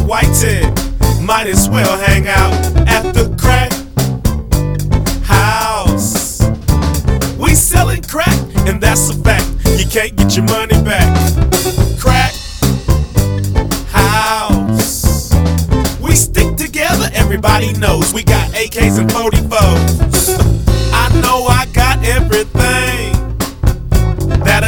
whited. Might as well hang out at the crack house. We selling crack, and that's a fact. You can't get your money back. Crack house. We stick together, everybody knows. We got AKs and 44s. I know I got everything